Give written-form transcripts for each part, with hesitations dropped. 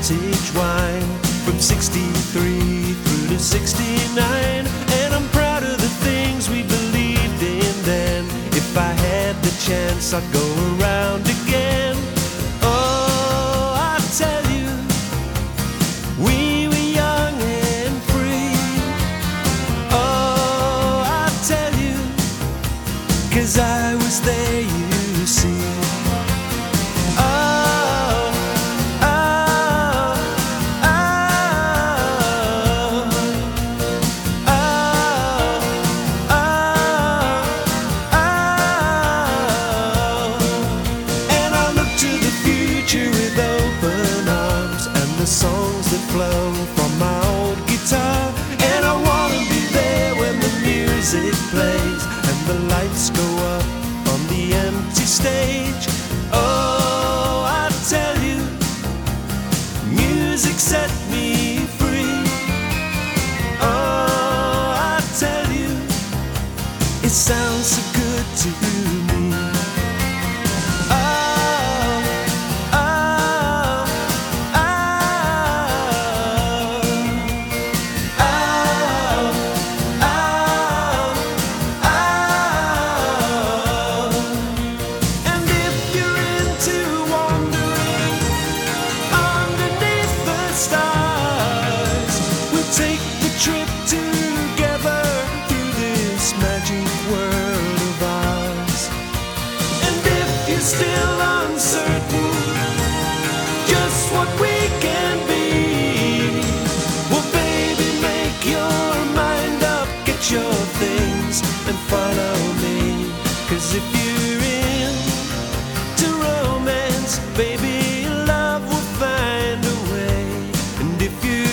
vintage wine from 63 through to 69. And I'm proud of the things we believed in then. If I had the chance, I'd go around again. Oh, I tell you, we were young and free. Oh, I tell you, 'cause I was there, you see. The songs that flow from my old guitar, and I wanna be there when the music plays and the lights go up on the empty stage. Oh, I tell you, music set me free. Oh, I tell you, it sounds so good to me. Take the trip together through this magic world of ours. And if you're still uncertain just what we can be, well, baby, make your mind up, get your things and follow me. 'Cause if you're into romance, baby, love will find a way. And if you're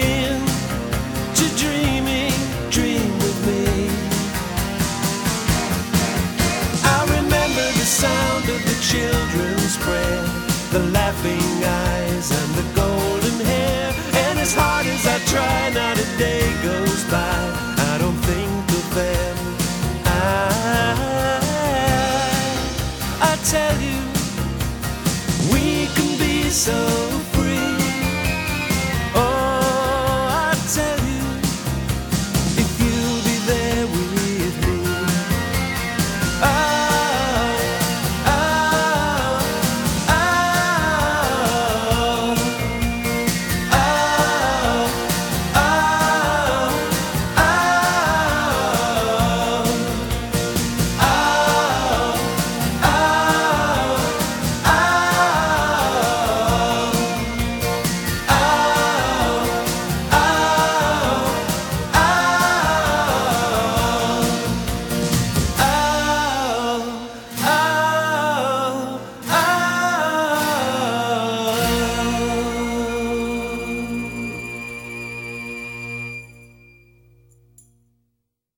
sound of the children's prayer, the laughing eyes and the golden hair. And as hard as I try, not a day goes by I don't think of them. I tell you, we can be so